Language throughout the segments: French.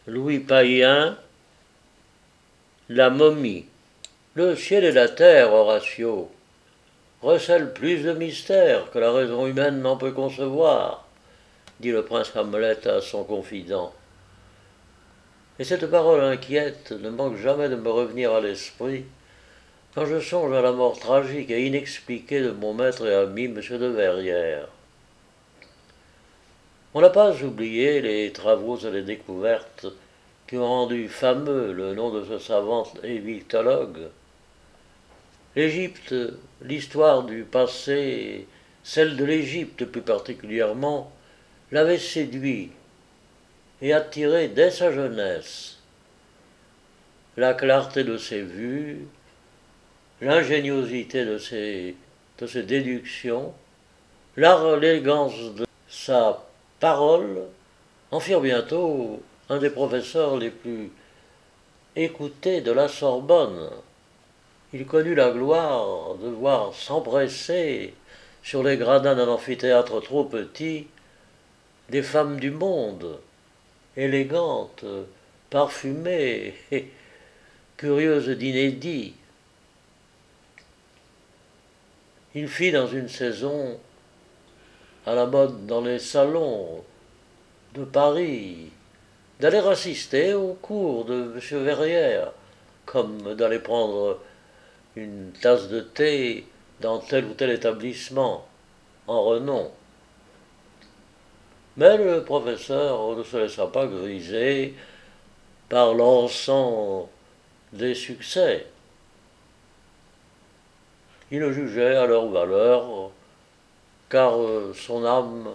Louis Payen, la momie. Le ciel et la terre, Horatio, recèlent plus de mystères que la raison humaine n'en peut concevoir, dit le prince Hamlet à son confident. Et cette parole inquiète ne manque jamais de me revenir à l'esprit quand je songe à la mort tragique et inexpliquée de mon maître et ami, M. de Verrières. On n'a pas oublié les travaux et les découvertes qui ont rendu fameux le nom de ce savant égyptologue. L'Égypte, l'histoire du passé, celle de l'Égypte plus particulièrement, l'avait séduit et attiré dès sa jeunesse. La clarté de ses vues, l'ingéniosité de ses déductions, l'élégance de sa parole en firent bientôt un des professeurs les plus écoutés de la Sorbonne. Il connut la gloire de voir s'empresser sur les gradins d'un amphithéâtre trop petit des femmes du monde, élégantes, parfumées, curieuses d'inédit. Il fit dans une saison à la mode dans les salons de Paris d'aller assister aux cours de M. Verrières, comme d'aller prendre une tasse de thé dans tel ou tel établissement en renom. Mais le professeur ne se laissa pas griser par l'encens des succès. Il le jugeait à leur valeur, car son âme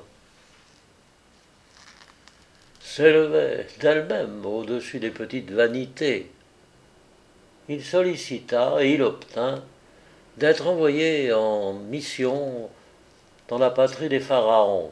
s'élevait d'elle-même au-dessus des petites vanités. Il sollicita et il obtint d'être envoyé en mission dans la patrie des pharaons.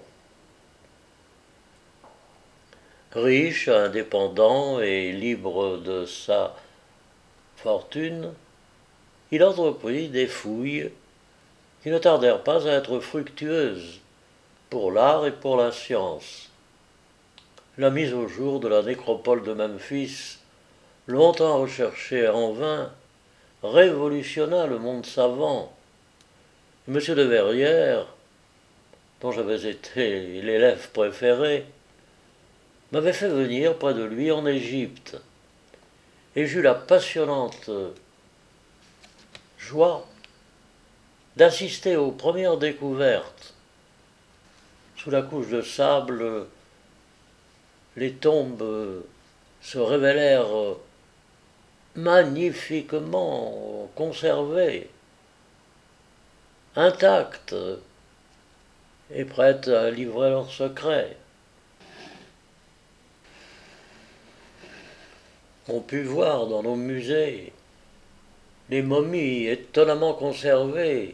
Riche, indépendant et libre de sa fortune, il entreprit des fouilles qui ne tardèrent pas à être fructueuses pour l'art et pour la science. La mise au jour de la nécropole de Memphis, longtemps recherchée en vain, révolutionna le monde savant. M. de Verrières, dont j'avais été l'élève préféré, m'avait fait venir près de lui en Égypte, et j'eus la passionnante joie d'assister aux premières découvertes. Sous la couche de sable, les tombes se révélèrent magnifiquement conservées, intactes et prêtes à livrer leurs secrets. On put voir dans nos musées les momies étonnamment conservées,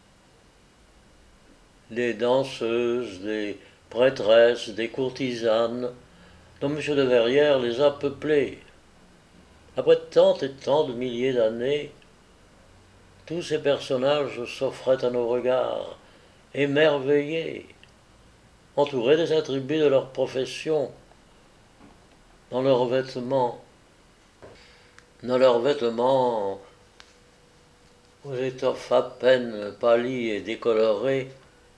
des danseuses, des prêtresses, des courtisanes, dont M. de Verrières les a peuplées. Après tant et tant de milliers d'années, tous ces personnages s'offraient à nos regards, émerveillés, entourés des attributs de leur profession, dans leurs vêtements aux étoffes à peine pâlies et décolorées.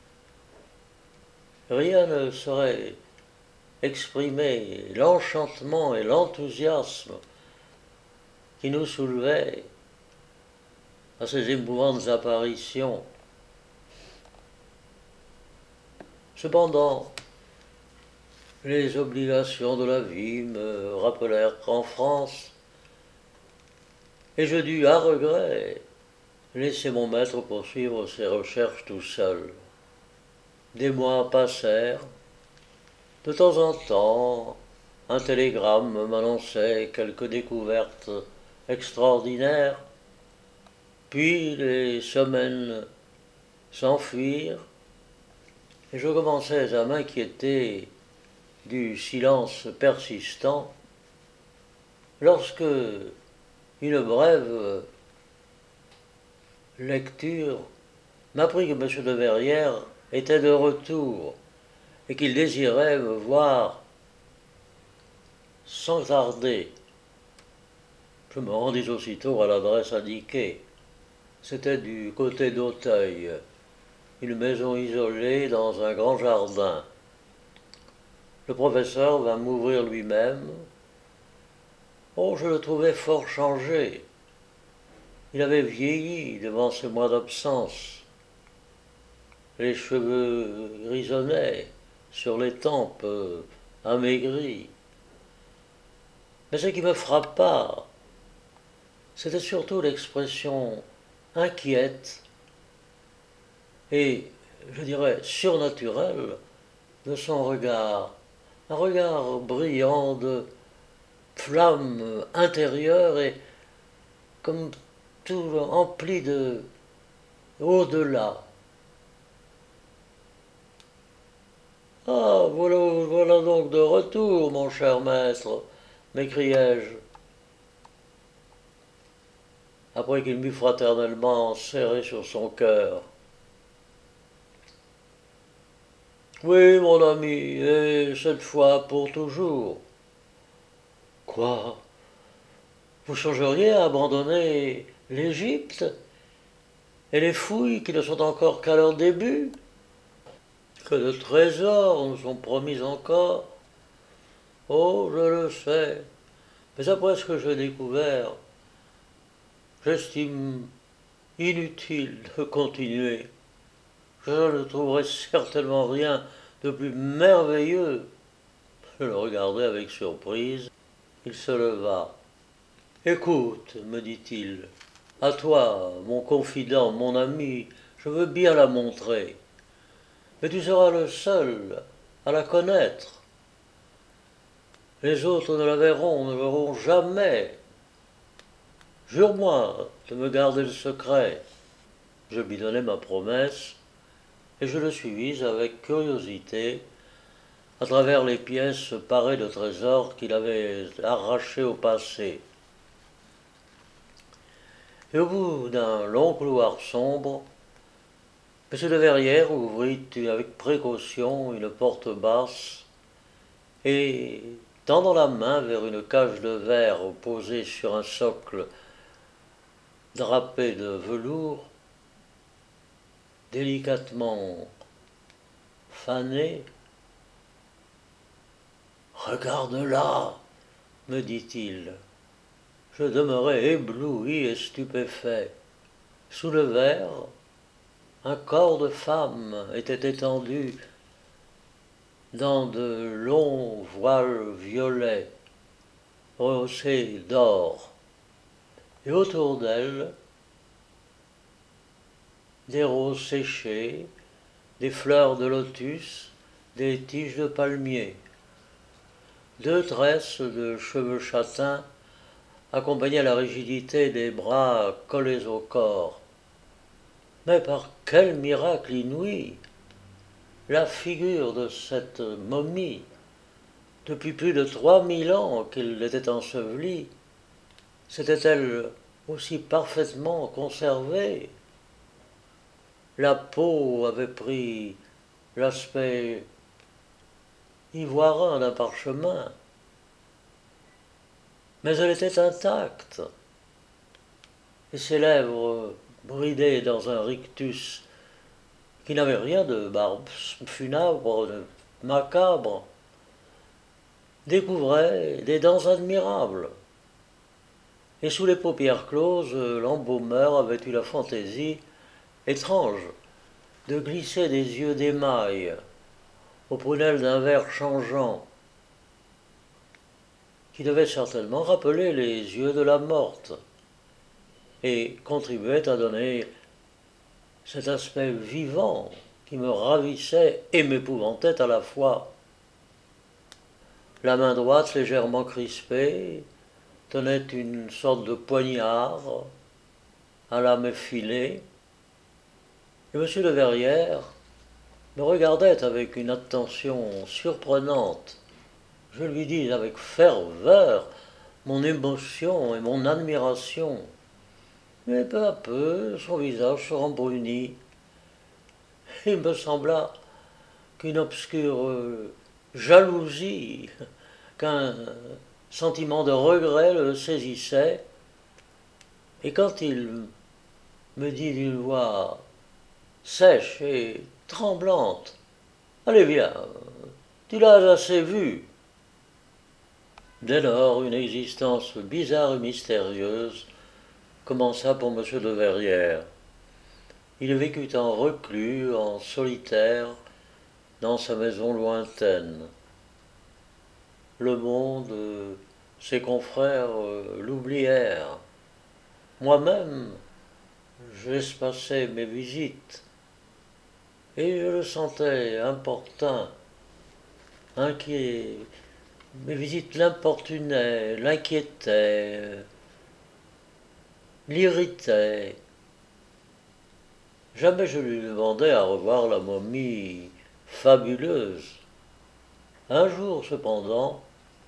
Rien ne saurait exprimer l'enchantement et l'enthousiasme qui nous soulevaient à ces émouvantes apparitions. Cependant, les obligations de la vie me rappelèrent qu'en France, et je dus à regret laisser mon maître poursuivre ses recherches tout seul. Des mois passèrent. De temps en temps, un télégramme m'annonçait quelques découvertes extraordinaires, puis les semaines s'enfuirent, et je commençais à m'inquiéter du silence persistant, lorsque une brève lecture m'apprit que M. de Verrières était de retour et qu'il désirait me voir sans tarder. Je me rendis aussitôt à l'adresse indiquée. C'était du côté d'Auteuil, une maison isolée dans un grand jardin. Le professeur vint m'ouvrir lui-même. Oh, je le trouvais fort changé. Il avait vieilli devant ces mois d'absence. Les cheveux grisonnaient sur les tempes amaigries. Mais ce qui me frappa, c'était surtout l'expression inquiète et, je dirais, surnaturelle de son regard. Un regard brillant de flamme intérieure et comme tout empli de au-delà. Ah, voilà donc de retour, mon cher maître, m'écriai-je, après qu'il m'eut fraternellement serré sur son cœur. Oui, mon ami, et cette fois pour toujours. Quoi? Vous changeriez à abandonner l'Égypte et les fouilles qui ne sont encore qu'à leur début? Que de trésors nous sont promis encore? Oh, je le sais, mais après ce que j'ai découvert, j'estime inutile de continuer. Je ne trouverai certainement rien de plus merveilleux. Je le regardai avec surprise. Il se leva. Écoute, me dit-il, à toi, mon confident, mon ami, je veux bien la montrer. Mais tu seras le seul à la connaître. Les autres ne la verront, ne verront jamais. Jure-moi de me garder le secret. Je lui donnai ma promesse et je le suivis avec curiosité à travers les pièces parées de trésors qu'il avait arrachés au passé. Et au bout d'un long couloir sombre, M. de Verrières ouvrit avec précaution une porte basse et, tendant la main vers une cage de verre posée sur un socle drapé de velours, délicatement fané, regarde là, me dit-il. Je demeurai ébloui et stupéfait. Sous le verre, un corps de femme était étendu dans de longs voiles violets, rehaussés d'or, et autour d'elle, des roses séchées, des fleurs de lotus, des tiges de palmier. Deux tresses de cheveux châtains accompagnaient la rigidité des bras collés au corps. Mais par quel miracle inouï! La figure de cette momie, depuis plus de 3000 ans qu'il était enseveli, s'était-elle aussi parfaitement conservée? La peau avait pris l'aspect ivoirin d'un parchemin, mais elle était intacte, et ses lèvres, bridées dans un rictus qui n'avait rien de barbe funèbre, de macabre, découvraient des dents admirables. Et sous les paupières closes, l'embaumeur avait eu la fantaisie étrange de glisser des yeux d'émail aux prunelles d'un vert changeant, qui devaient certainement rappeler les yeux de la morte, et contribuaient à donner cet aspect vivant qui me ravissait et m'épouvantait à la fois. La main droite, légèrement crispée, tenait une sorte de poignard à lame effilée, et M. de Verrières me regardait avec une attention surprenante. Je lui dis avec ferveur mon émotion et mon admiration. Mais peu à peu, son visage se rembrunit. Il me sembla qu'une obscure jalousie, qu'un sentiment de regret le saisissait, et quand il me dit d'une voix sèche et tremblante, allez viens, tu l'as assez vu. Dès lors, une existence bizarre et mystérieuse commença pour M. de Verrières. Il vécut en reclus, en solitaire, dans sa maison lointaine. Le monde, ses confrères l'oublièrent. Moi-même, j'espaçais mes visites, et je le sentais importun, inquiet. Mes visites l'importunaient, l'inquiétaient, l'irritaient. Jamais je lui demandais à revoir la momie fabuleuse. Un jour, cependant,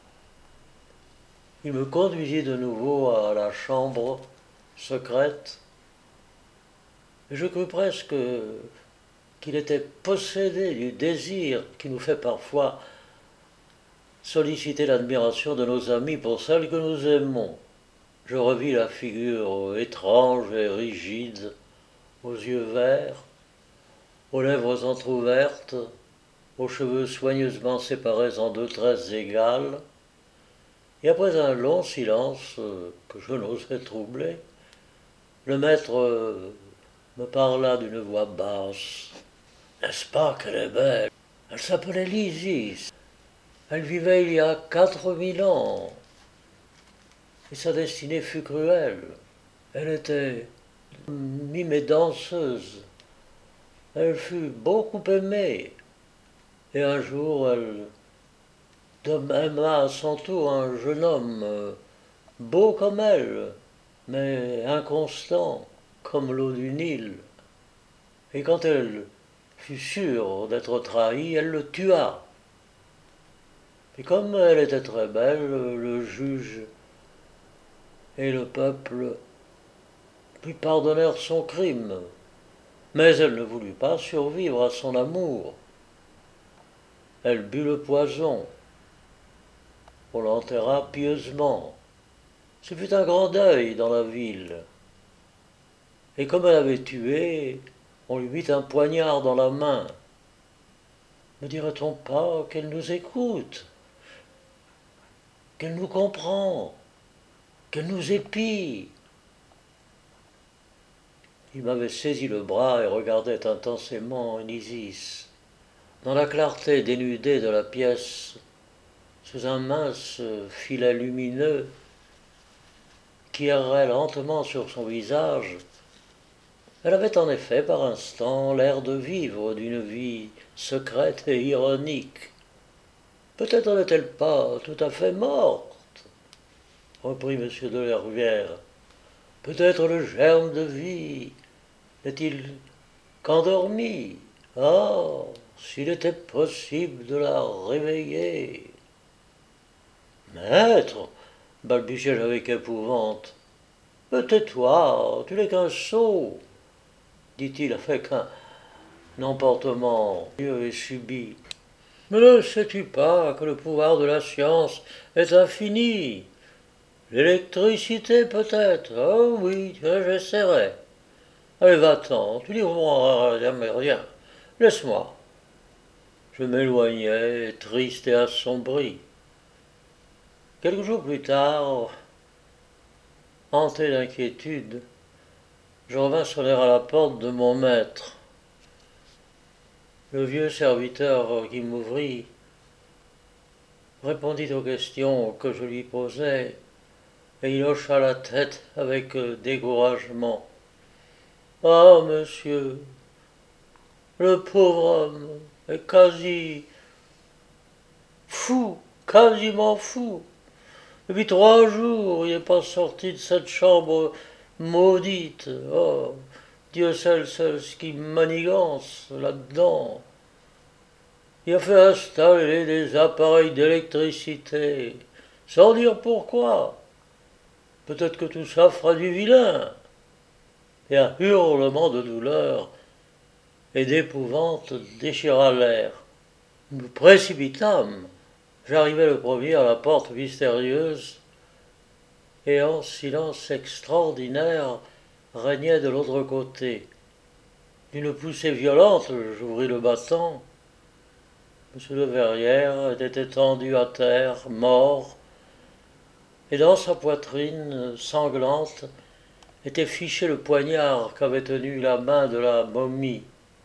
il me conduisit de nouveau à la chambre secrète, et je crus presque qu'il était possédé du désir qui nous fait parfois solliciter l'admiration de nos amis pour celle que nous aimons. Je revis la figure étrange et rigide, aux yeux verts, aux lèvres entr'ouvertes, aux cheveux soigneusement séparés en deux tresses égales, et après un long silence que je n'osais troubler, le maître me parla d'une voix basse. N'est-ce pas qu'elle est belle? Elle s'appelait Lysis. Elle vivait il y a 4000 ans, et sa destinée fut cruelle. Elle était mime et danseuse. Elle fut beaucoup aimée, et un jour elle aima à son tour un jeune homme, beau comme elle, mais inconstant comme l'eau du Nil. Et quand elle fut sûre d'être trahie, elle le tua. Et comme elle était très belle, le juge et le peuple lui pardonnèrent son crime. Mais elle ne voulut pas survivre à son amour. Elle but le poison. On l'enterra pieusement. Ce fut un grand deuil dans la ville. Et comme elle avait tué, on lui mit un poignard dans la main. Ne dirait-on pas qu'elle nous écoute, qu'elle nous comprend, qu'elle nous épie? Il m'avait saisi le bras et regardait intensément Lysis. Dans la clarté dénudée de la pièce, sous un mince filet lumineux qui errait lentement sur son visage, elle avait en effet par instants l'air de vivre d'une vie secrète et ironique. Peut-être n'est-elle pas tout à fait morte, reprit M. de Verrières. Peut-être le germe de vie n'est-il qu'endormi? Ah, s'il était possible de la réveiller. Maître, balbutiai-je avec épouvante. Tais-toi, tu n'es qu'un sot, dit-il avec un emportement vieux et subit. Mais ne sais-tu pas que le pouvoir de la science est infini? L'électricité peut-être, oh oui, j'essaierai. Allez, va-t'en, tu n'y comprendras jamais rien. Laisse-moi. Je m'éloignai, triste et assombri. Quelques jours plus tard, hanté d'inquiétude, je revins sonner à la porte de mon maître. Le vieux serviteur qui m'ouvrit répondit aux questions que je lui posais, et il hocha la tête avec découragement. Ah, monsieur, le pauvre homme est quasi fou, quasiment fou. Depuis 3 jours, il n'est pas sorti de cette chambre maudite. Oh, Dieu seul sait ce qui manigance là-dedans. Il a fait installer des appareils d'électricité, sans dire pourquoi. Peut-être que tout ça fera du vilain. Et un hurlement de douleur et d'épouvante déchira l'air. Nous nous précipitâmes J'arrivai le premier à la porte mystérieuse, et un silence extraordinaire régnait de l'autre côté. D'une poussée violente, j'ouvris le battant. M. de Verrières était étendu à terre, mort, et dans sa poitrine sanglante était fiché le poignard qu'avait tenu la main de la momie.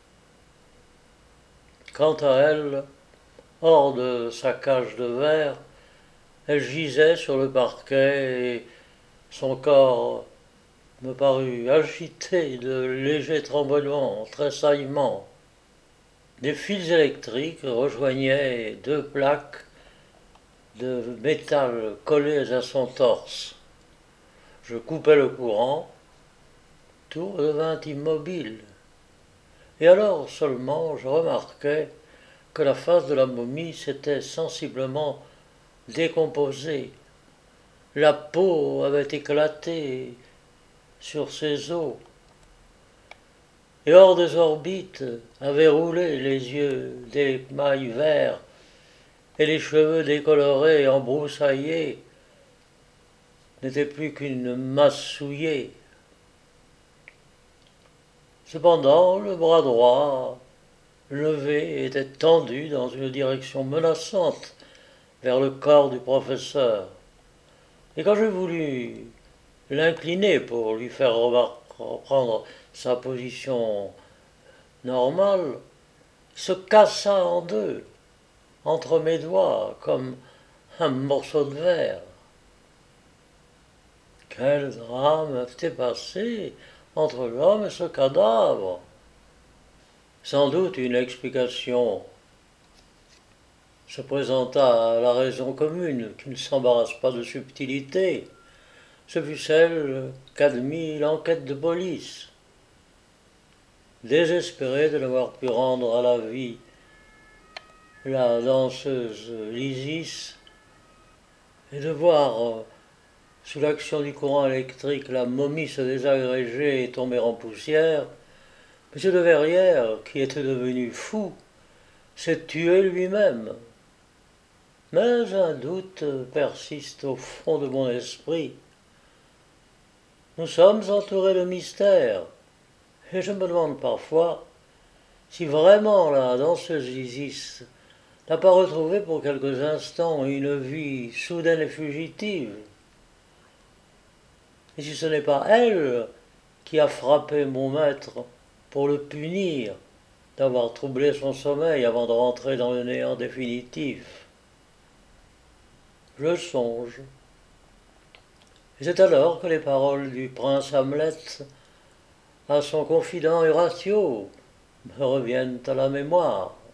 Quant à elle, hors de sa cage de verre, elle gisait sur le parquet et son corps me parut agité de légers tremblements, tressaillements. Des fils électriques rejoignaient deux plaques de métal collées à son torse. Je coupai le courant, tout redevint immobile. Et alors seulement je remarquai que la face de la momie s'était sensiblement décomposée. La peau avait éclaté sur ses os, et hors des orbites avaient roulé les yeux d'émail vert et les cheveux décolorés et embroussaillés n'étaient plus qu'une masse souillée. Cependant, le bras droit, levé, était tendu dans une direction menaçante vers le corps du professeur. Et quand je voulus l'incliner pour lui faire reprendre sa position normale, il se cassa en deux, entre mes doigts, comme un morceau de verre. Quel drame s'était passé entre l'homme et ce cadavre? Sans doute une explication se présenta à la raison commune, qui ne s'embarrasse pas de subtilité. Ce fut celle qu'admit l'enquête de police. Désespéré de n'avoir pu rendre à la vie la danseuse Lysis et de voir, sous l'action du courant électrique, la momie se désagréger et tomber en poussière, M. de Verrières, qui était devenu fou, s'est tué lui-même. Mais un doute persiste au fond de mon esprit. Nous sommes entourés de mystères, et je me demande parfois si vraiment la danseuse Isis n'a pas retrouvé pour quelques instants une vie soudaine et fugitive. Et si ce n'est pas elle qui a frappé mon maître pour le punir d'avoir troublé son sommeil avant de rentrer dans le néant définitif. Je songe. Et c'est alors que les paroles du prince Hamlet à son confident Horatio me reviennent à la mémoire.